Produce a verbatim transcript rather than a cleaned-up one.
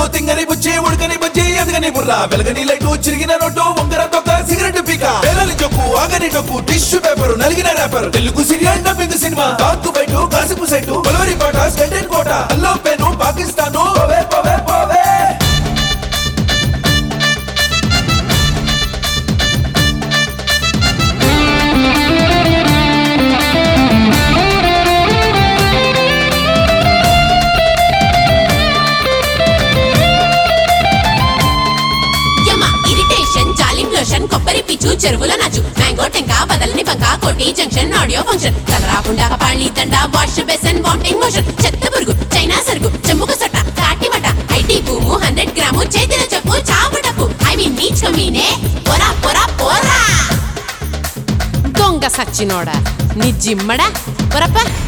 తింగని బుచ్చి ఉడకని బుజ్జి ఎదగని బుర్ర వెలగని లైటు చిరిగిన నోటు వంగర తొక్క సిగరెట్ పీక పేలని చొక్కు ఆగని డొక్కు టిష్యూ పేపర్ నలిగిన wrapper Telugu serial dubbing cinema తాకు బయట కాసిపు సైటు బలవరి పాట స్టెండెడ్ కోట అల్లో పెను పాకిస్తాను పోవే పోవే పోవే కొబ్బరి పిచ్చు చెరువుల నాచు మ్యాంగో టెంక బదలని బంక కోటి జంక్షన్ ఆడియో ఫంక్షన్ కలరాకుండా పాళీ దండ వాష్ బేసన్ వామిటింగ్ మోషన్ చెత్త పురుగు చైనా సరుకు చెమ్ముకు సొట్ట కాటి మట ఐటీ భూము హండ్రెడ్ గ్రాము చేతిన చెప్పు చావు డప్పు ఐ మీన్ నీచ్ కమీనే పొరా పొరా పొరా దొంగ సచ్చినోడా నీ జిమ్మడా పొరప్ప